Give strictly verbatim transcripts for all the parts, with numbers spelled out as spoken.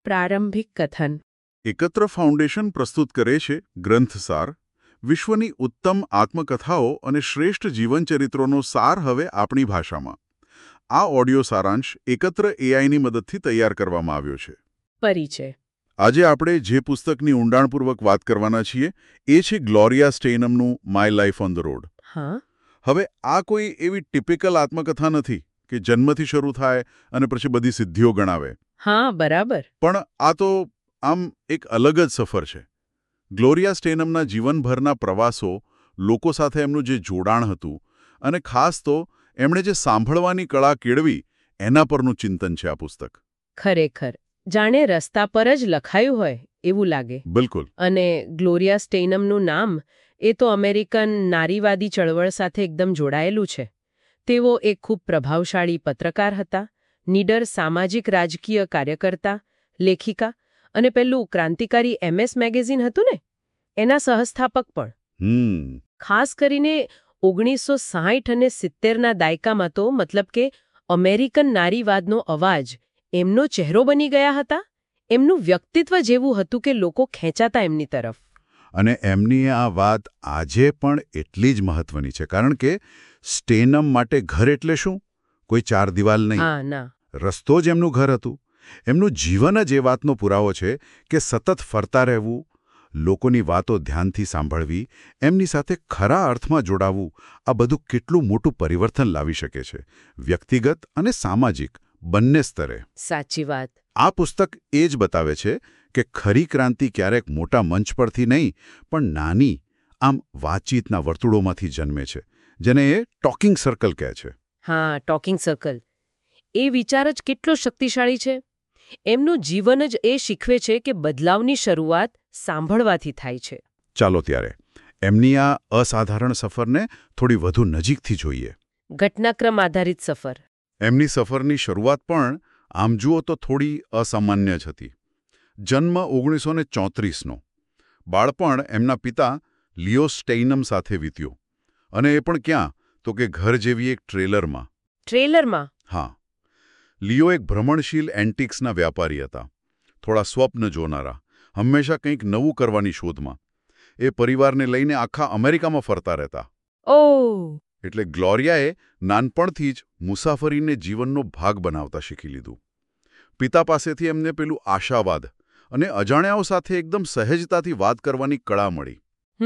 પ્રારંભિક કથન. એકત્ર ફાઉન્ડેશન પ્રસ્તુત કરે છે ગ્રંથસાર, વિશ્વની ઉત્તમ આત્મકથાઓ અને શ્રેષ્ઠ જીવનચરિત્રોનો સાર હવે આપણી ભાષામાં. આ ઓડિયો સારાંશ એકત્ર એઆઈની મદદથી તૈયાર કરવામાં આવ્યો છે. પરિચય. આજે આપણે જે પુસ્તકની ઊંડાણપૂર્વક વાત કરવાના છીએ એ છે ગ્લોરિયા સ્ટેઇનમનું my life on the road. હા. હવે આ કોઈ એવી ટિપિકલ આત્મકથા નથી કે જન્મથી શરૂ થાય અને પછી બધી સિદ્ધિઓ ગણાવે. હા, બરાબર. પણ આ તો આમ એક અલગ જ સફર છે. ગ્લોરિયા સ્ટેઇનમના જીવનભરના પ્રવાસો, લોકો સાથે એમનું જે જોડાણ હતું અને ખાસ તો એમણે જે સાંભળવાની કળા કેળવી એના પરનું ચિંતન છે આ પુસ્તક. ખરેખર જાણે રસ્તા પર જ લખાયું હોય એવું લાગે. બિલકુલ. અને ગ્લોરિયા સ્ટેઇનમનું નામ એ તો અમેરિકન નારીવાદી ચળવળ સાથે એકદમ જોડાયેલું છે. તેઓ એક ખૂબ પ્રભાવશાળી પત્રકાર હતા, નીડર સામાજિક રાજકીય કાર્યકર્તા, લેખિકા અને પેલું ક્રાંતિકારી એમએસ મેગેઝિન હતું ને એના સહસ્થાપક પણ. હમ ખાસ કરીને ઓગણીસો સાહીઠ અને સિત્તેરના દાયકામાં તો મતલબ કે અમેરિકન નારીવાદનો અવાજ એમનો ચહેરો બની ગયા હતા. એમનું વ્યક્તિત્વ જેવું હતું કે લોકો ખેંચાતા એમની તરફ. અને એમની આ વાત આજે પણ એટલી જ મહત્વની છે, કારણ કે સ્ટેઇનમ માટે ઘર એટલે શું? કોઈ ચાર દિવાલ નહીં. હા, ના. રસ્તો જ એમનું ઘર હતું. એમનું જીવન જ એ વાતનો પુરાવો છે કે સતત ફરતા રહેવું, લોકોની વાતો ધ્યાનથી સાંભળવી, એમની સાથે ખરા અર્થમાં જોડાવું, આ બધું કેટલું મોટું પરિવર્તન લાવી શકે છે, વ્યક્તિગત અને સામાજિક બંને સ્તરે. સાચી વાત. આ પુસ્તક એ જ બતાવે છે કે ખરી ક્રાંતિ ક્યારેક મોટા મંચ પરથી નહીં પણ નાની આમ વાતચીતના વર્તુળોમાંથી જન્મે છે, જેને એ ટોકિંગ સર્કલ કહે છે. હા, ટોકિંગ સર્કલ. એ વિચાર જ કેટલો શક્તિશાળી છે. એમનું જીવન જ એ શીખવે છે કે બદલાવની શરૂઆત સાંભળવાથી થાય છે. ચાલો ત્યારે એમની આ અસાધારણ સફરને થોડી વધુ નજીકથી જોઈએ. ઘટનાક્રમ આધારિત સફર. એમની સફરની શરૂઆત પણ આમ જુઓ તો થોડી અસામાન્ય જ હતી. જન્મ ઓગણીસો ને ચોત્રીસનો. બાળપણ એમના પિતા લિયો સ્ટેઇનમ સાથે વીત્યું. અને એ પણ ક્યાં? તો કે ઘર જેવી એક ટ્રેલરમાં. ટ્રેલરમાં? હા. લિયો એક ભ્રમણશીલ એન્ટિક્સના વ્યાપારી હતા. થોડા સ્વપ્ન જોનારા, હંમેશા કંઈક નવું કરવાની શોધમાં. એ પરિવારને લઈને આખા અમેરિકામાં ફરતા રહેતા. ઓહ! એટલે ગ્લોરિયાએ નાનપણથી જ મુસાફરીને જીવનનો ભાગ બનાવતા શીખી લીધું. પિતા પાસેથી એમને પેલું આશાવાદ અને અજાણ્યાઓ સાથે એકદમ સહેજતાથી વાત કરવાની કળા મળી.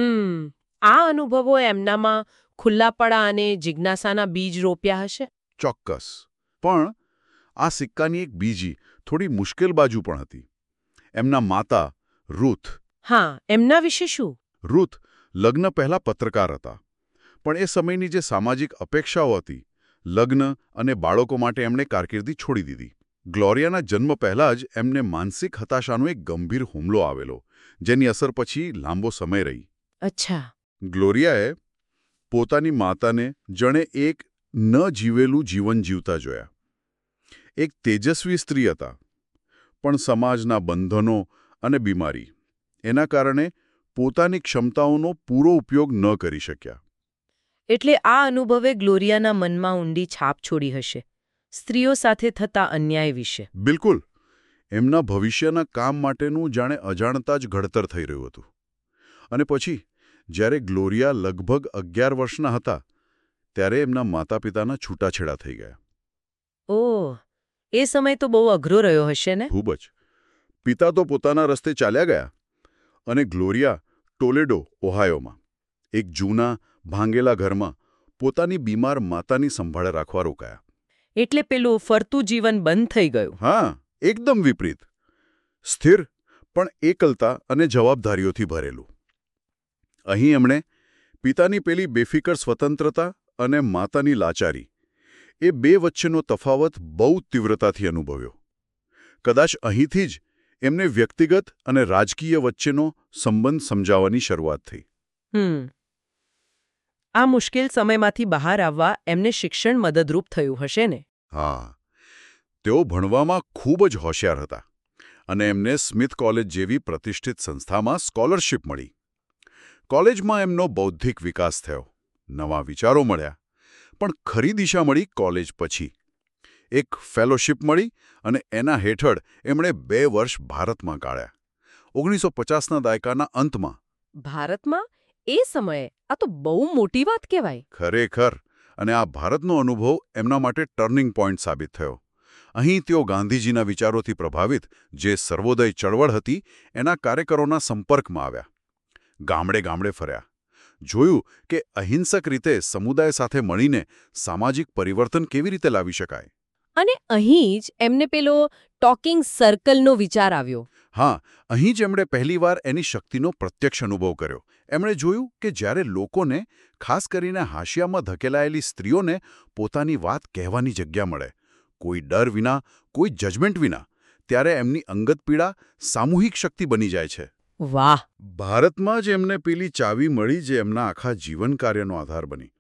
હમ આ અનુભવો એમનામાં ખુલ્લાપડા અને જિજ્ઞાસાના બીજ રોપ્યા હશે. ચોક્કસ. પણ આ સિક્કાની એક બીજી, થોડી મુશ્કેલ બાજુ પણ હતી. એમના માતા રૂથ. હા, એમના વિશે શું? રૂથ લગ્ન પહેલા પત્રકાર હતા. પણ એ સમયની જે સામાજિક અપેક્ષાઓ હતી, લગ્ન અને બાળકો માટે એમણે કારકિર્દી છોડી દીધી. ગ્લોરિયાના જન્મ પહેલાં જ એમને માનસિક હતાશાનો એક ગંભીર હુમલો આવેલો, જેની અસર પછી લાંબો સમય રહી. અચ્છા. ગ્લોરિયાએ પોતાની માતાને જણે એક ન જીવેલું જીવન જીવતા જોયા. એક તેજસ્વી સ્ત્રી હતા, પણ સમાજના બંધનો અને બીમારી એના કારણે પોતાની ક્ષમતાઓનો પૂરો ઉપયોગ ન કરી શક્યા. એટલે આ અનુભવે ગ્લોરિયાના મનમાં ઊંડી છાપ છોડી હશે, સ્ત્રીઓ સાથે થતા અન્યાય વિશે. બિલકુલ. એમના ભવિષ્યના કામ માટેનું જાણે અજાણતા જ ઘડતર થઈ રહ્યું હતું. અને પછી જ્યારે ગ્લોરિયા લગભગ અગિયાર વર્ષના હતા ત્યારે એમના માતા પિતાના છૂટાછેડા થઈ ગયા. ઓહ, એ સમય તો બહુ અઘરો રહ્યો હશે ને? ખૂબ જ. પિતા તો પોતાના રસ્તે ચાલ્યા ગયા અને ગ્લોરિયા ટોલેડો, ઓહાયોમાં એક જૂના ભાંગેલા ઘરમાં પોતાની બીમાર માતાની સંભાળ રાખવા રોકાયા. એટલે પેલું ફરતું જીવન બંધ થઈ ગયું. હા, એકદમ વિપરીત. સ્થિર પણ એકલતા અને જવાબદારીઓથી ભરેલું. અહીં એમણે પિતાની પેલી બેફિકર સ્વતંત્રતા અને માતાની લાચારી, એ બે વચ્ચેનો તફાવત બહુ તીવ્રતાથી અનુભવ્યો. કદાચ અહીંથી જ એમને વ્યક્તિગત અને રાજકીય વચ્ચેનો સંબંધ સમજાવવાની શરૂઆત થઈ. હમ આ મુશ્કેલ સમયમાંથી બહાર આવવા એમને શિક્ષણ મદદરૂપ થયું હશે ને? હા. તેઓ ભણવામાં ખૂબ જ હોશિયાર હતા અને એમને સ્મિથ કોલેજ જેવી પ્રતિષ્ઠિત સંસ્થામાં સ્કોલરશિપ મળી. કોલેજમાં એમનો બૌદ્ધિક વિકાસ થયો, નવા વિચારો મળ્યા. પણ ખરી દિશા મળી કોલેજ પછી. એક ફેલોશિપ મળી અને એના હેઠળ એમણે બે વર્ષ ભારતમાં કાઢ્યા. ઓગણીસો પચાસના દાયકાના અંતમાં. ભારતમાં એ સમયે આ તો બહુ મોટી વાત કહેવાય. ખરેખર. અને આ ભારતનો અનુભવ એમના માટે ટર્નિંગ પોઈન્ટ સાબિત થયો. અહીં તેઓ ગાંધીજીના વિચારોથી પ્રભાવિત જે સર્વોદય ચળવળ હતી એના કાર્યકરોના સંપર્કમાં આવ્યા. ગામડે ગામડે ફર્યા. જોયું કે અહિંસક રીતે સમુદાય સાથે મળીને સામાજિક પરિવર્તન કેવી રીતે લાવી શકાય. અને અહીં જ એમને પેલો ટોકિંગ સર્કલનો વિચાર આવ્યો. હા, અહીં જ એમણે પહેલીવાર એની શક્તિનો પ્રત્યક્ષ અનુભવ કર્યો. એમણે જોયું કે જ્યારે લોકોને, ખાસ કરીને હાશિયામાં ધકેલાયેલી સ્ત્રીઓને પોતાની વાત કહેવાની જગ્યા મળે, કોઈ ડર વિના, કોઈ જજમેન્ટ વિના, ત્યારે એમની અંગત પીડા સામૂહિક શક્તિ બની જાય છે. વાહ! ભારતમાં જ એમને પેલી ચાવી મળી જે એમના આખા જીવન કાર્યનો આધાર બની.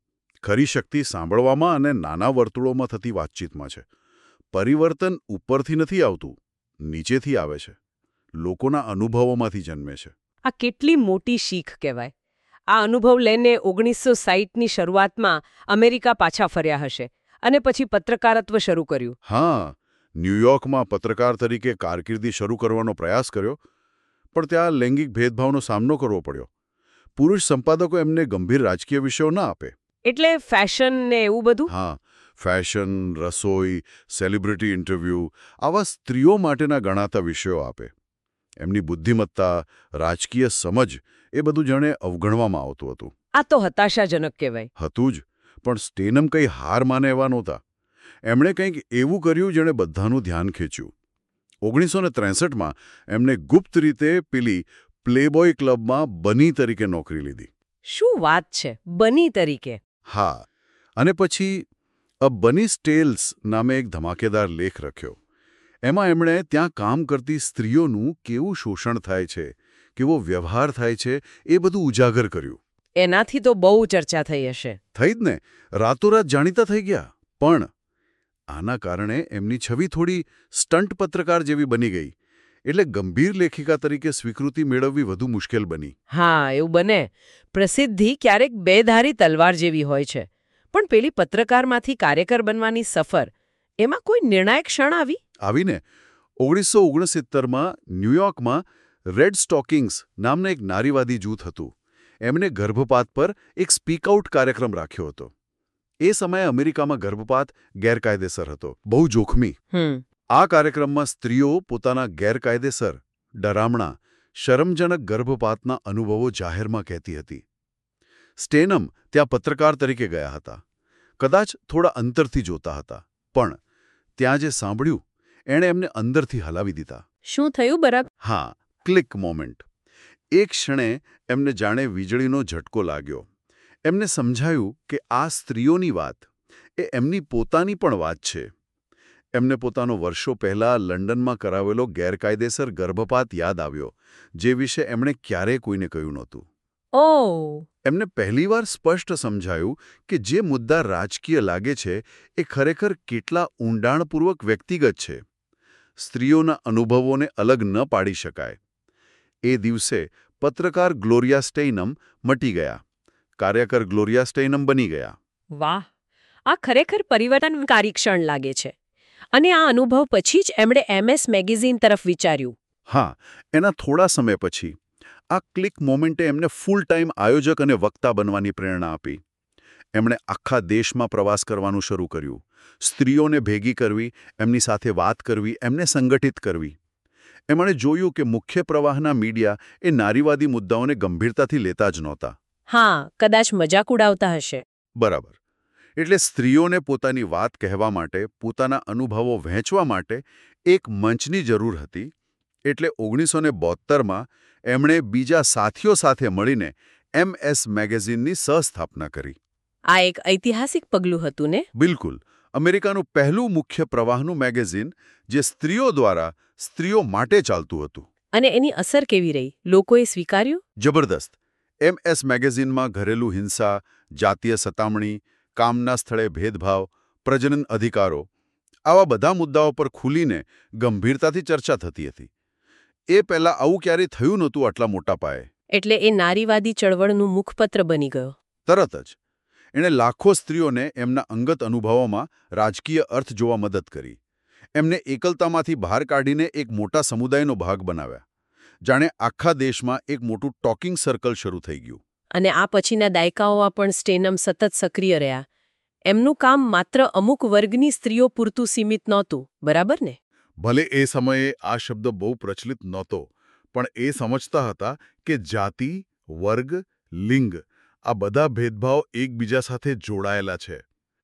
ખરી શક્તિ સાંભળવામાં અને નાના વર્તુળોમાં થતી વાતચીતમાં છે. પરિવર્તન ઉપરથી નથી આવતું, નીચેથી આવે છે. લોકોના અનુભવોમાંથી જન્મે છે. આ કેટલી મોટી શીખ કહેવાય. આ અનુભવ લઈને ઓગણીસો સાઠની શરૂઆતમાં અમેરિકા પાછા ફર્યા હશે અને પછી પત્રકારત્વ શરૂ કર્યું. હા, ન્યૂયોર્કમાં પત્રકાર તરીકે કારકિર્દી શરૂ કરવાનો પ્રયાસ કર્યો, પણ ત્યાં લૈંગિક ભેદભાવનો સામનો કરવો પડ્યો. પુરુષ સંપાદકો એમને ગંભીર રાજકીય વિષયો ના આપે. એટલે ફેશન ને એવું બધું? હા, ફેશન, રસોઈ, સેલિબ્રિટી ઇન્ટરવ્યૂ આવા સ્ત્રીઓ માટેના ગણાતા વિષયો આપે. એમની બુદ્ધિમત્તા, રાજકીય સમજ એ બધું જાણે અવગણવામાં આવતું હતું. આ તો હતાશાજનક કહેવાય. હતું જ, પણ સ્ટેનમ કંઈ હાર માને એવા નહોતા. એમણે કંઈક એવું કર્યું જેણે બધાનું ધ્યાન ખેંચ્યું. ઓગણીસો ને ત્રેસઠમાં એમને ગુપ્ત રીતે પેલી પ્લેબોય ક્લબમાં બની તરીકે નોકરી લીધી. શું વાત છે! બની તરીકે? હા, અને પછી અ બની સ્ટેલ્સ નામે એક ધમાકેદાર લેખ લખ્યો. એમાં એમણે ત્યાં કામ કરતી સ્ત્રીઓનું કેવું શોષણ થાય છે, કેવો વ્યવહાર થાય છે, એ બધું ઉજાગર કર્યું. એનાથી તો બહુ ચર્ચા થઈ હશે. થઈ જ ને, રાતોરાત જાણીતા થઈ ગયા. પણ આના કારણે એમની છબી થોડી સ્ટન્ટ પત્રકાર જેવી બની ગઈ. એટલે ગંભીર લેખિકા તરીકે સ્વીકૃતિ મેળવવી વધુ મુશ્કેલ બની. હા, એવું બને. પ્રસિદ્ધિ ક્યારેક બેધારી તલવાર જેવી હોય છે. પણ પેલી પત્રકારમાંથી કાર્યકર બનવાની સફર, એમાં કોઈ નિર્ણાયક ક્ષણ આવી? આવીને ઓગણીસો ઓગણસિત્તેરમાં ન્યૂયોર્કમાં રેડ સ્ટોકિંગ્સ નામનું એક નારીવાદી જૂથ હતું. એમણે ગર્ભપાત પર એક સ્પીકઆઉટ કાર્યક્રમ રાખ્યો હતો. એ સમયે અમેરિકામાં ગર્ભપાત ગેરકાયદેસર હતો, બહુ જોખમી. આ કાર્યક્રમમાં સ્ત્રીઓ પોતાના ગેરકાયદેસર, ડરામણા, શરમજનક ગર્ભપાતના અનુભવો જાહેરમાં કહેતી હતી. સ્ટેનમ ત્યાં પત્રકાર તરીકે ગયા હતા. કદાચ થોડા અંતરથી જોતા હતા, પણ ત્યાં જે સાંભળ્યું એણે એમને અંદરથી હલાવી દીધા. શું થયું બરાબર? હા, ક્લિક મોમેન્ટ. એક ક્ષણે એમને જાણે વીજળીનો ઝટકો લાગ્યો. એમને સમજાયું કે આ સ્ત્રીઓની વાત એ એમની પોતાની પણ વાત છે. એમને પોતાનો વર્ષો પહેલા લંડનમાં કરાવેલો ગેરકાયદેસર ગર્ભપાત યાદ આવ્યો, જે વિશે એમણે ક્યારેય કોઈને કહ્યું નહોતું. ઓહ! એમને પહેલીવાર સ્પષ્ટ સમજાયું કે જે મુદ્દા રાજકીય લાગે છે એ ખરેખર કેટલા ઊંડાણપૂર્વક વ્યક્તિગત છે. સ્ત્રીઓના અનુભવોને અલગ ન પાડી શકાય. એ દિવસે પત્રકાર ગ્લોરિયા સ્ટેઇનમ મટી ગયા. કાર્યકર ગ્લોરિયા સ્ટેઇનમ બની ગયા. વાહ! આ ખરેખર પરિવર્તનકારી ક્ષણ લાગે છે. અને આ અનુભવ પછી જ એમણે એમએસ મેગેઝિન તરફ વિચાર્યું. હા, એના થોડા સમય પછી આ ક્લિક મોમેન્ટે એમને ફૂલ ટાઈમ આયોજક અને વક્તા બનવાની પ્રેરણા આપી. એમણે આખા દેશમાં પ્રવાસ કરવાનું શરૂ કર્યું. સ્ત્રીઓને ભેગી કરવી, એમની સાથે વાત કરવી, એમને સંગઠિત કરવી. એમણે જોયું કે મુખ્ય પ્રવાહના મીડિયા એ નારીવાદી મુદ્દાઓને ગંભીરતાથી લેતા જ નહોતા. હા, કદાચ મજાક ઉડાવતા હશે. બરાબર. એટલે સ્ત્રીઓને પોતાની વાત કહેવા માટે, પોતાના અનુભવો વહેંચવા માટે એક મંચની જરૂર હતી. એટલે ઓગણીસો ને બોત્તેરમાં એમણે બીજા સાથીઓ સાથે મળીને એમએસ મેગેઝિનની સહસ્થાપના કરી. આ એક ઐતિહાસિક પગલું હતું ને? બિલકુલ. અમેરિકાનું પહેલું મુખ્ય પ્રવાહનું મેગેઝિન જે સ્ત્રીઓ દ્વારા સ્ત્રીઓ માટે ચાલતું હતું. અને એની અસર કેવી રહી? લોકોએ સ્વીકાર્યું? જબરદસ્ત. એમએસ મેગેઝિનમાં ઘરેલું હિંસા, જાતીય સતામણી, કામના સ્થળે ભેદભાવ, પ્રજનન અધિકારો આવા બધા મુદ્દાઓ પર ખુલીને ગંભીરતાથી ચર્ચા થતી હતી. એ પહેલાં આવું ક્યારેય થયું નહોતું આટલા મોટા પાયે. એટલે એ નારીવાદી ચળવળનું મુખપત્ર બની ગયો. તરત જ. એણે લાખો સ્ત્રીઓને એમના અંગત અનુભવોમાં રાજકીય અર્થ જોવા મદદ કરી. એમને એકલતામાંથી બહાર કાઢીને એક મોટા સમુદાયનો ભાગ બનાવ્યા. જાણે આખા દેશમાં એક મોટું ટોકિંગ સર્કલ શરૂ થઈ ગયું. અને આ પછીના દાયકાઓમાં પણ સ્ટેનમ સતત સક્રિય રહ્યા. એમનું કામ માત્ર અમુક વર્ગની સ્ત્રીઓ પૂરતું સીમિત નહોતું, બરાબર ને? ભલે એ સમયે આ શબ્દ બહુ પ્રચલિત નહોતો, પણ એ સમજતા હતા કે જાતિ, વર્ગ, લિંગ આ બધા ભેદભાવ એકબીજા સાથે જોડાયેલા છે.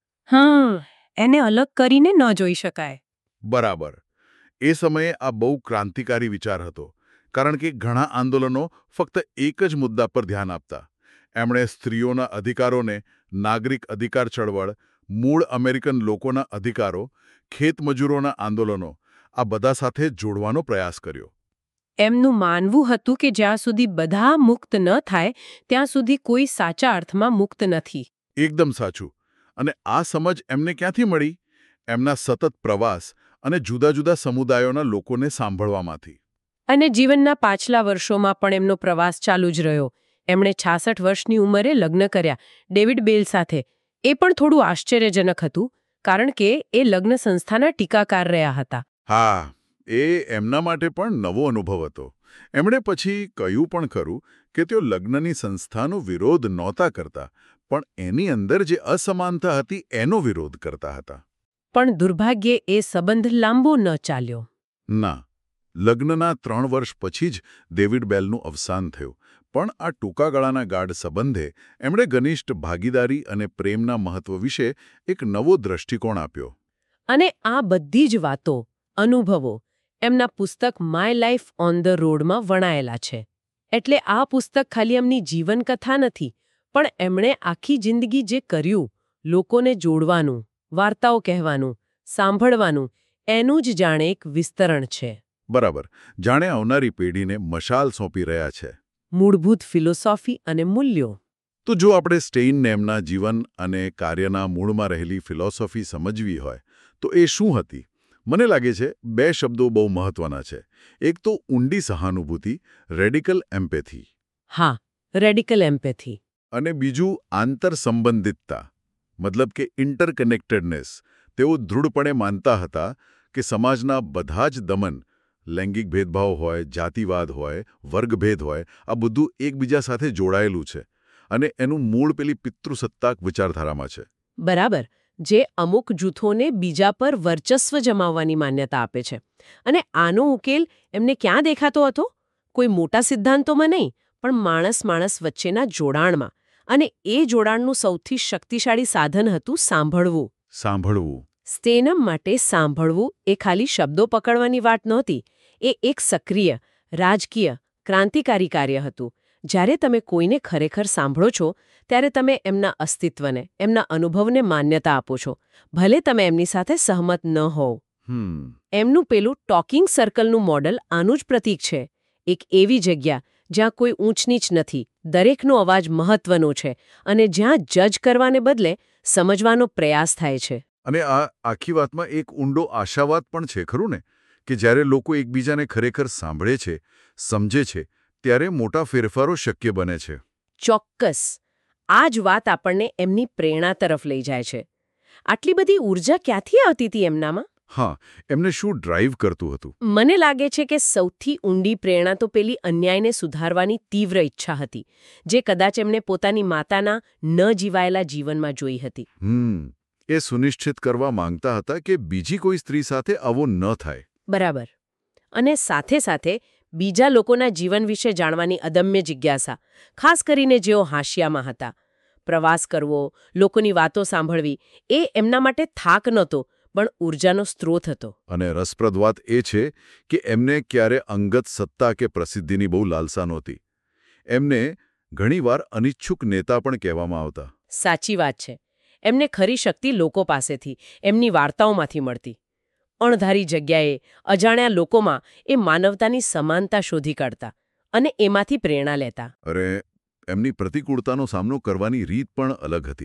હા, એને અલગ કરીને ન જોઈ શકાય. બરાબર. એ સમયે આ બહુ ક્રાંતિકારી વિચાર હતો, કારણ કે ઘણા આંદોલનો ફક્ત એક જ મુદ્દા પર ધ્યાન આપતા. એમણે સ્ત્રીઓના અધિકારોને નાગરિક અધિકાર ચળવળ, મૂળ અમેરિકન લોકોના અધિકારો, ખેતમજૂરોના આંદોલનો આ બધા સાથે જોડવાનો પ્રયાસ કર્યો. એમનું માનવું હતું કે જ્યાં સુધી બધા મુક્ત ન થાય ત્યાં સુધી કોઈ સાચા અર્થમાં મુક્ત નથી. એકદમ સાચું. અને આ સમજ એમને ક્યાંથી મળી? એમના સતત પ્રવાસ અને જુદા જુદા સમુદાયોના લોકોને સાંભળવામાંથી. અને જીવનના પાછલા વર્ષોમાં પણ એમનો પ્રવાસ ચાલુ જ રહ્યો. એમણે છાસઠ વર્ષની ઉંમરે લગ્ન કર્યા ડેવિડ બેલ સાથે. એ પણ થોડું આશ્ચર્યજનક હતું, કારણ કે એ લગ્ન સંસ્થાના ટીકાકાર રહ્યા હતા. હા, એ એમના માટે પણ નવો અનુભવ હતો. એમણે પછી કહ્યું પણ ખરું કે તેઓ લગ્નની સંસ્થાનો વિરોધ નહોતા કરતા, પણ એની અંદર જે અસમાનતા હતી એનો વિરોધ કરતા હતા. પણ દુર્ભાગ્યે એ સંબંધ લાંબો ન ચાલ્યો. ના, લગ્નના ત્રણ વર્ષ પછી જ ડેવિડ બેલનું અવસાન થયું. પણ આ ટૂંકા ગાળાના ગાઢ સંબંધે એમણે ઘનિષ્ઠ ભાગીદારી અને પ્રેમના મહત્વ વિશે એક નવો દ્રષ્ટિકોણ આપ્યો. અને આ બધી જ વાતો, અનુભવો એમના પુસ્તક માય લાઈફ ઓન ધ રોડમાં વણાયેલા છે. એટલે આ પુસ્તક ખાલી એમની જીવનકથા નથી, પણ એમણે આખી જિંદગી જે કર્યું, લોકોને જોડવાનું, વાર્તાઓ કહેવાનું, સાંભળવાનું, એનું જ જાણે એક વિસ્તરણ છે. બરાબર. જાણે આવનારી પેઢીને મશાલ સોંપી રહ્યા છે. મૂળભૂત ફિલોસોફી અને મૂલ્યો. તો જો આપણે સ્ટેઇનને એમના જીવન અને કાર્યના મૂળમાં રહેલી ફિલોસોફી સમજવી હોય તો એ શું હતી? મને લાગે છે બે શબ્દો બહુ મહત્વના છે. એક તો ઊંડી સહાનુભૂતિ, રેડિકલ એમ્પેથી. હા, રેડિકલ એમ્પેથી. અને બીજું આંતરસંબંધિતતા, મતલબ કે ઇન્ટરકનેક્ટેડનેસ. તેઓ દૃઢપણે માનતા હતા કે સમાજના બધા જ દમન, લૈંગિક ભેદભાવ હોય, જાતિવાદ હોય, વર્ગભેદ હોય, આ બધું એકબીજા સાથે જોડાયેલું છે અને એનું મૂળ પેલી પિતૃસત્તાક વિચારધારામાં છે. બરાબર. જે અમુક જૂથોને બીજા પર વર્ચસ્વ જમાવવાની માન્યતા આપે છે. અને આનો ઉકેલ એમને ક્યાં દેખાતો હતો? કોઈ મોટા સિદ્ધાંતોમાં નહીં, પણ માણસ માણસ વચ્ચેના જોડાણમાં. અને એ જોડાણનું સૌથી શક્તિશાળી સાધન હતું સાંભળવું. સાંભળવું. સ્ટેનમ માટે સાંભળવું એ ખાલી શબ્દો પકડવાની વાત નહોતી. એ એક સક્રિય, રાજકીય, ક્રાંતિકારી કાર્ય હતું. જ્યારે તમે કોઈને ખરેખર સાંભળો છો, ત્યારે તમે એમના અસ્તિત્વને, એમના અનુભવને માન્યતા આપો છો. ભલે તમે એમની સાથે સહમત ન હોવ. હમ એમનું પેલું ટોકિંગ સર્કલનું મોડલ આનું જ પ્રતીક છે. એક એવી જગ્યા જ્યાં કોઈ ઊંચ નીચ નથી, દરેકનો અવાજ મહત્વનો છે, અને જ્યાં જજ કરવાને બદલે સમજવાનો પ્રયાસ થાય છે. અને આ આખી વાતમાં એક ઊંડો આશાવાદ પણ છે, ખરું ને? કે જ્યારે લોકો એકબીજાને ખરેખર સાંભળે છે, સમજે છે, ત્યારે મોટા ફેરફારો શક્ય બને છે. ચોક્કસ. આ જ વાત આપણને એમની પ્રેરણા તરફ લઈ જાય છે. આટલી બધી ઊર્જા ક્યાંથી આવતી હતી એમનામાં? હા, એમને શું ડ્રાઈવ કરતું હતું? મને લાગે છે કે સૌથી ઊંડી પ્રેરણા તો પેલી અન્યાયને સુધારવાની તીવ્ર ઈચ્છા હતી, જે કદાચ એમને પોતાની માતાના ન જીવાયેલા જીવનમાં જોઈ હતી. હમ એ સુનિશ્ચિત કરવા માંગતા હતા કે બીજી કોઈ સ્ત્રી સાથે આવો ન થાય. બરાબર. અને સાથે સાથે બીજા લોકોના જીવન વિશે જાણવાની અદમ્ય જિજ્ઞાસા, ખાસ કરીને જેઓ હાંશિયામાં હતા. પ્રવાસ કરવો, લોકોની વાતો સાંભળવી, એ એમના માટે થાક નહોતો, પણ ઊર્જાનો સ્ત્રોત હતો. અને રસપ્રદ વાત એ છે કે એમને ક્યારે અંગત સત્તા કે પ્રસિદ્ધિની બહુ લાલસા નહોતી. એમને ઘણીવાર અનિચ્છુક નેતા પણ કહેવામાં આવતા. સાચી વાત છે. એમને ખરી શક્તિ લોકો પાસેથી, એમની વાર્તાઓમાંથી મળતી. અણધારી જગ્યાએ, અજાણ્યા લોકોમાં એ માનવતાની સમાનતા શોધી કાઢતા અને એમાંથી પ્રેરણા લેતા. અરે, એમની પ્રતિકૂળતાનો સામનો કરવાની રીત પણ અલગ હતી.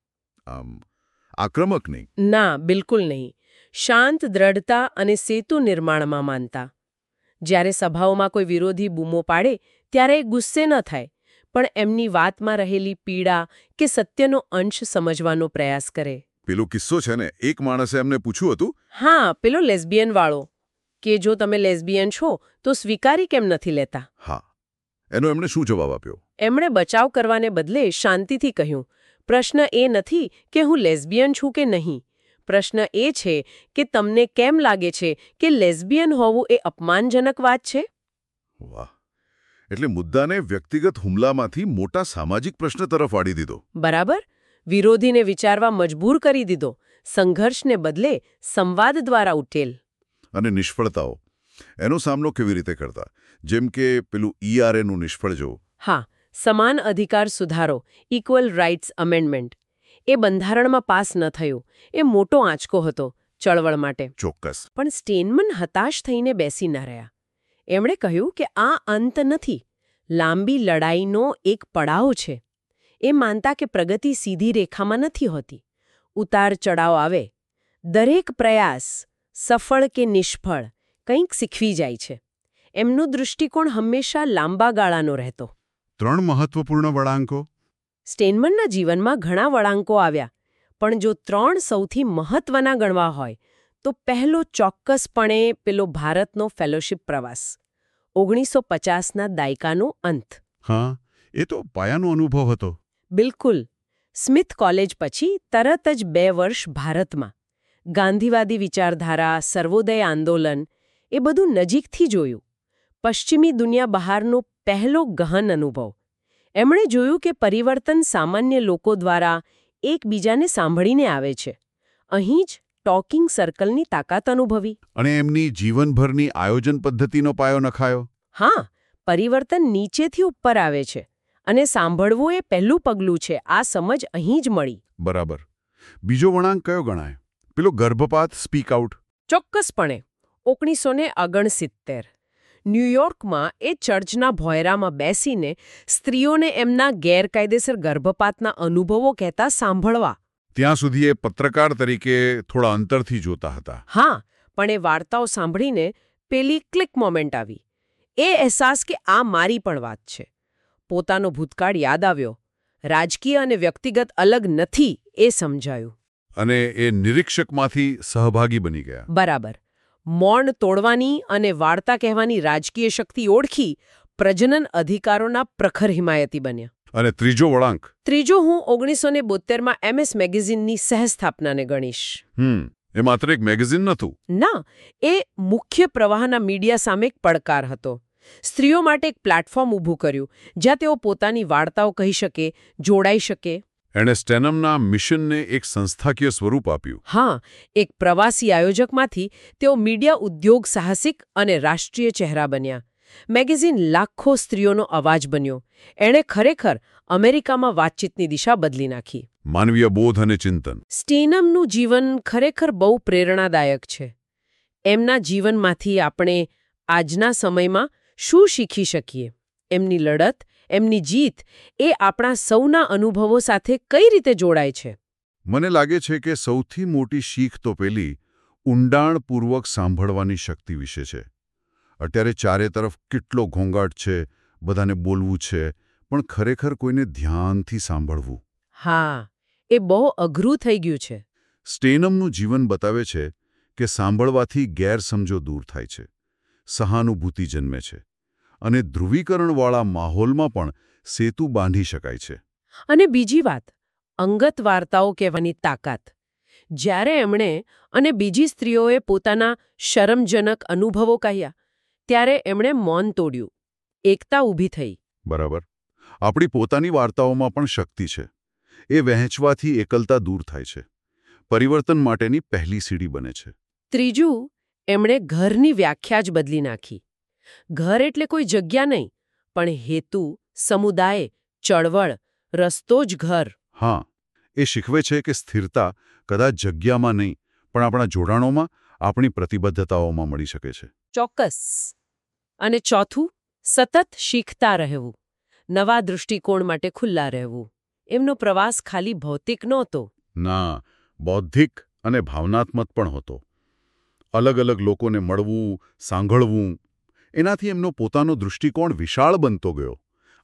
આમ આક્રમક નહીં. ના, બિલકુલ નહીં. શાંત, દ્રઢતા અને સેતુ નિર્માણમાં માનતા. જ્યારે સભાઓમાં કોઈ વિરોધી બૂમો પાડે ત્યારે એ ગુસ્સે ન થાય, પણ એમની વાતમાં રહેલી પીડા કે સત્યનો અંશ સમજવાનો પ્રયાસ કરે. પેલો કિસ્સો છે ને, એક માણસે એમને પૂછ્યું હતું. હા, પેલો લેસ્બિયન વાળો, કે જો તમે લેસ્બિયન છો તો સ્વીકારી કેમ નથી લેતા? હા, એનો એમણે શું જવાબ આપ્યો? એમણે બચાવ કરવાને બદલે શાંતિથી કહ્યું, પ્રશ્ન એ નથી કે હું લેસ્બિયન છું કે નહીં. પ્રશ્ન એ છે કે તમને કેમ લાગે છે કે લેસ્બિયન હોવું એ અપમાનજનક વાત છે? વાહ! એટલે મુદ્દાને વ્યક્તિગત હુમલામાંથી મોટા સામાજિક પ્રશ્ન તરફ વાળી દીધો. બરાબર. વિરોધીને વિચારવા મજબૂર કરી દીધો. સંઘર્ષને બદલે સંવાદ દ્વારા ઉકેલ. અને નિષ્ફળતાઓ એનો સામનો કેવી રીતે કરતા? જેમ કે પેલું ઈઆરએનું નિષ્ફળ જવું. હા, સમાન અધિકાર સુધારો, ઇક્વલ રાઇટ્સ અમેન્ડમેન્ટ, એ બંધારણમાં પાસ ન થયું. એ મોટો આંચકો હતો ચળવળ માટે. ચોક્કસ. પણ સ્ટેનમન હતાશ થઈને બેસી ન રહ્યા. એમણે કહ્યું કે આ અંત નથી, લાંબી લડાઈનો એક પડાવ છે. એ માનતા કે પ્રગતિ સીધી રેખામાં નથી હોતી. ઉતાર ચડાવ આવે. દરેક પ્રયાસ, સફળ કે નિષ્ફળ, કંઈક શીખવી જાય છે. એમનો દૃષ્ટિકોણ હંમેશા લાંબા ગાળાનો રહેતો. ત્રણ મહત્વપૂર્ણ વળાંકો. સ્ટેનમનના જીવનમાં ઘણા વળાંકો આવ્યા, પણ જો ત્રણ સૌથી મહત્વના ગણવા હોય તો પહેલો ચોક્કસપણે પેલો ભારતનો ફેલોશિપ પ્રવાસ, ઓગણીસો પચાસના દાયકાનો અંત. હા, એ તો પાયાનો અનુભવ હતો. બિલકુલ. સ્મિથ કોલેજ પછી તરત જ બે વર્ષ ભારતમાં. ગાંધીવાદી વિચારધારા, સર્વોદય આંદોલન, એ બધું નજીકથી જોયું. પશ્ચિમી દુનિયા બહારનો પહેલો ગહન અનુભવ. એમણે જોયું કે પરિવર્તન સામાન્ય લોકો દ્વારા એકબીજાને સાંભળીને આવે છે. અહીં જ ટોકિંગ સર્કલની તાકાત અનુભવી. અને એમની જીવનભરની આયોજન પદ્ધતિનો પાયો નખાયો. હા, પરિવર્તન નીચેથી ઉપર આવે છે અને સાંભળવું એ પહેલું પગલું છે. આ સમજ અહીં જ મળી. બરાબર. બીજો વળાંક કયો ગણાય? પેલો ગર્ભપાત સ્પીક આઉટ. ચોક્કસપણે. ઓગણીસો ને ઓગણસિત્તેર ન્યૂયોર્કમાં એ ચર્ચના ભોયરામાં બેસીને સ્ત્રીઓને એમના ગેરકાયદેસર ગર્ભપાતના અનુભવો કહેતા સાંભળવા. ત્યાં સુધી એ પત્રકાર તરીકે થોડા અંતરથી જોતા હતા. હા, પણ એ વાર્તાઓ સાંભળીને પેલી ક્લિક મોમેન્ટ આવી. એ અહેસાસ કે આ મારી પણ વાત છે. પોતાનો ભૂતકાળ યાદ આવ્યો. રાજકીય અને વ્યક્તિગત અલગ નથી એ સમજાયું. અને એ નિરીક્ષકમાંથી સહભાગી બની ગયા. બરાબર. મૌન તોડવાની અને વાર્તા કહેવાની રાજકીય શક્તિ ઓળખી પ્રજનન અધિકારોના પ્રખર હિમાયતી બન્યા. અને ત્રીજો વળાંક? ત્રીજો હું ઓગણીસો ને બોતેરમાં એમએસ મેગેઝિનની સહસ્થાપનાને ગણીશ. હમ એ માત્ર એક મેગેઝિન નહોતું. ના, એ મુખ્ય પ્રવાહના મીડિયા સામે એક પડકાર હતો. સ્ત્રીઓ માટે એક પ્લેટફોર્મ ઊભું કર્યું જ્યાં તેઓ પોતાની વાર્તાઓ કહી શકે, જોડાઈ શકે. એણે સ્ટેનમના મિશનને એક સંસ્થાકીય સ્વરૂપ આપ્યું. હા, એક પ્રવાસી આયોજકમાંથી તેઓ મીડિયા ઉદ્યોગ સાહસિક અને રાષ્ટ્રીય ચહેરા બન્યા. મેગેઝિન લાખો સ્ત્રીઓનો અવાજ બન્યો. એણે ખરેખર અમેરિકામાં વાતચીતની દિશા બદલી નાખી. માનવીય બોધ અને ચિંતન. સ્ટેનમનું જીવન ખરેખર બહુ પ્રેરણાદાયક છે. એમના જીવનમાંથી આપણે આજના સમયમાં શું શીખી શકીએ? એમની લડત, એમની જીત, એ આપણા સૌના અનુભવો સાથે કઈ રીતે જોડાય છે? મને લાગે છે કે સૌથી મોટી શીખ તો પેલી ઊંડાણપૂર્વક સાંભળવાની શક્તિ વિશે છે. અત્યારે ચારે તરફ કેટલો ઘોંઘાટ છે, બધાને બોલવું છે, પણ ખરેખર કોઈને ધ્યાનથી સાંભળવું. હા, એ બહુ અઘરું થઈ ગયું છે. સ્ટેનમનું જીવન બતાવે છે કે સાંભળવાથી ગેરસમજો દૂર થાય છે, સહાનુભૂતિ જન્મે છે, અને ધ્રુવીકરણવાળા માહોલમાં પણ સેતુ બાંધી શકાય છે. અને બીજી વાત, અંગત વાર્તાઓ કહેવાની તાકાત. જ્યારે એમણે અને બીજી સ્ત્રીઓએ પોતાના શરમજનક અનુભવો કહ્યા, ત્યારે એમણે મૌન તોડ્યું. એકતા ઊભી થઈ. બરાબર. આપણી પોતાની વાર્તાઓમાં પણ શક્તિ છે. એ વહેંચવાથી એકલતા દૂર થાય છે, પરિવર્તન માટેની પહેલી સીડી બને છે. ત્રીજું, એમણે ઘરની વ્યાખ્યા જ બદલી નાખી. ઘર એટલે કોઈ જગ્યા નહીં, પણ હેતુ, સમુદાય, ચળવળ, રસ્તો જ ઘર. હા, એ શીખવે છે કે સ્થિરતા કદાચ જગ્યામાં નહીં, પણ આપણા જોડાણોમાં, આપણી પ્રતિબદ્ધતાઓમાં મળી શકે છે. ચોક્કસ. અને ચોથું, સતત શીખતા રહેવું, નવા દૃષ્ટિકોણ માટે ખુલ્લા રહેવું. એમનો પ્રવાસ ખાલી ભૌતિક નહોતો. ના, બૌદ્ધિક અને ભાવનાત્મક પણ હતો. અલગ અલગ લોકોને મળવું, સાંભળવું, એનાથી એમનો પોતાનો દૃષ્ટિકોણ વિશાળ બનતો ગયો.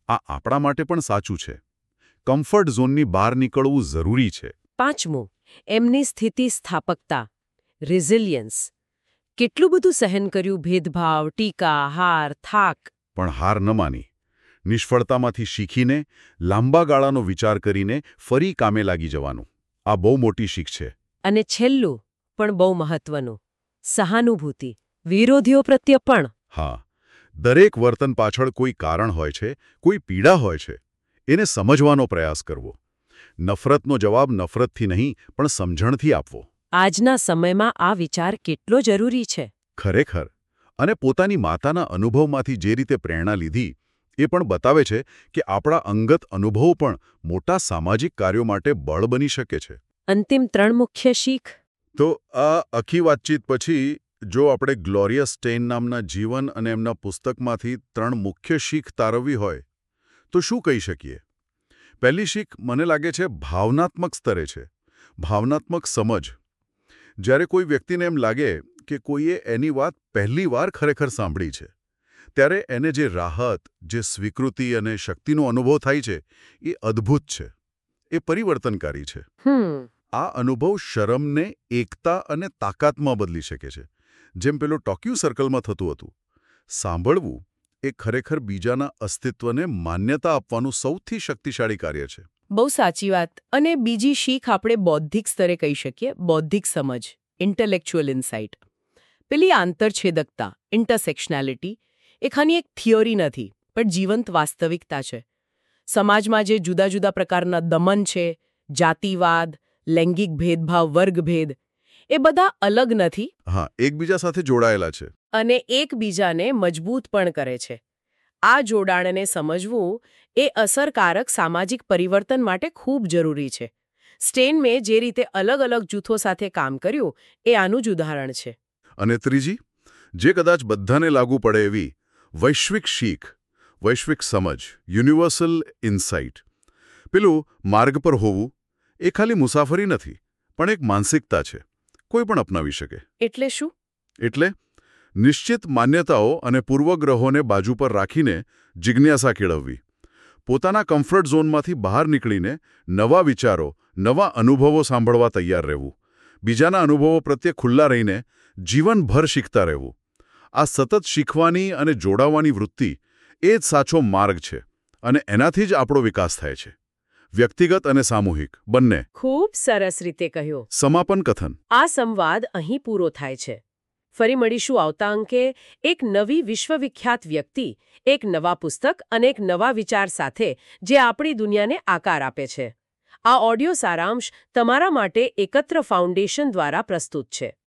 આ આપણા માટે પણ સાચું છે. કમ્ફર્ટ ઝોનની બહાર નીકળવું જરૂરી છે. પાંચમું, એમની સ્થિતિસ્થાપકતા, રિઝિલિયન્સ. કેટલું બધું સહન કર્યું, ભેદભાવ, ટીકા, હાર, થાક. પણ હાર ન માની. નિષ્ફળતામાંથી શીખીને, લાંબા ગાળાનો વિચાર કરીને ફરી કામે લાગી જવાનું. આ બહુ મોટી શીખ છે. અને છેલ્લું, પણ બહુ મહત્વનું, સહાનુભૂતિ. વિરોધીઓ પ્રત્યે પણ. હા, દરેક વર્તન પાછળ કોઈ કારણ હોય છે, કોઈ પીડા હોય છે. એને સમજવાનો પ્રયાસ કરવો. નફરતનો જવાબ નફરતથી નહીં, પણ સમજણથી આપવો. આજના સમયમાં આ વિચાર કેટલો જરૂરી છે. ખરેખર. અને પોતાની માતાના અનુભવમાંથી જે રીતે પ્રેરણા લીધી, એ પણ બતાવે છે કે આપણા અંગત અનુભવો પણ મોટા સામાજિક કાર્યો માટે બળ બની શકે છે. અંતિમ ત્રણ મુખ્ય શીખ. તો આ આખી વાતચીત પછી જો આપણે ગ્લોરિયા સ્ટેઇન નામના જીવન અને એમના પુસ્તકમાંથી ત્રણ મુખ્ય શીખ તારવવી હોય તો શું કહી શકીએ? પહેલી શીખ મને લાગે છે ભાવનાત્મક સ્તરે છે. ભાવનાત્મક સમજ. જ્યારે કોઈ વ્યક્તિને એમ લાગે કે કોઈએ એની વાત પહેલી વાર ખરેખર સાંભળી છે, ત્યારે એને જે રાહત, જે સ્વીકૃતિ અને શક્તિનો અનુભવ થાય છે, એ અદ્ભુત છે. એ પરિવર્તનકારી છે. હમ આ અનુભવ શરમને એકતા અને તાકાતમાં બદલી શકે છે. જેમ પેલો ટોક્યુ સર્કલમાં થતું હતું. સાંભળવું એ ખરેખર બીજાના અસ્તિત્વને માન્યતા આપવાનું સૌથી શક્તિશાળી કાર્ય છે. બહુ સાચી વાત. અને બીજી શીખ આપણે બૌદ્ધિક સ્તરે કહી શકીએ, બૌદ્ધિક સમજ, ઇન્ટેલેક્ચ્યુઅલ ઇનસાઇટ. પેલી આંતરછેદકતા, ઇન્ટરસેક્શનાલિટી, એ ખાલી એક થિયોરી નથી, પણ જીવંત વાસ્તવિકતા છે. સમાજમાં જે જુદા જુદા પ્રકારના દમન છે, જાતિવાદ, લૈંગિક ભેદભાવ, વર્ગભેદ, એ બધા અલગ નથી. હા, એકબીજા સાથે જોડાયેલા છે. અને એકબીજાને મજબૂત પણ કરે છે. આ જોડાણને સમજવું એ અસરકારક સામાજિક પરિવર્તન માટે ખૂબ જરૂરી છે. સ્ટેનમે જે રીતે અલગ અલગ જૂથો સાથે કામ કર્યું, એ આનું જ ઉદાહરણ છે. અને ત્રીજી, જે કદાચ બધાને લાગુ પડે એવી વૈશ્વિક શીખ, વૈશ્વિક સમજ, યુનિવર્સલ ઇનસાઇટ. પેલું માર્ગ પર હોવું એ ખાલી મુસાફરી નથી, પણ એક માનસિકતા છે. કોઈ પણ અપનાવી શકે. એટલે શું? એટલે નિશ્ચિત માન્યતાઓ અને પૂર્વગ્રહોને બાજુ પર રાખીને જિજ્ઞાસા કેળવવી. પોતાના કમ્ફર્ટ ઝોનમાંથી બહાર નીકળીને નવા વિચારો, નવા અનુભવો સાંભળવા તૈયાર રહેવું. બીજાના અનુભવો પ્રત્યે ખુલ્લા રહીને જીવનભર શીખતા રહેવું. આ સતત શીખવાની અને જોડાવાની વૃત્તિ એ જ સાચો માર્ગ છે. અને એનાથી જ આપણો વિકાસ થાય છે. વ્યક્તિગત અને સામૂહિક બંને. ખૂબ સરસ રીતે કહ્યું. સમાપન કથન. આ સંવાદ અહીં પૂરો થાય છે. ફરી મળીશું આવતા અંકે એક નવી વિશ્વવિખ્યાત વ્યક્તિ, એક નવા પુસ્તક અને એક નવા વિચાર સાથે, જે આપણી દુનિયાને આકાર આપે છે. આ ઓડિયો સારાંશ તમારા માટે એકત્ર ફાઉન્ડેશન દ્વારા પ્રસ્તુત છે.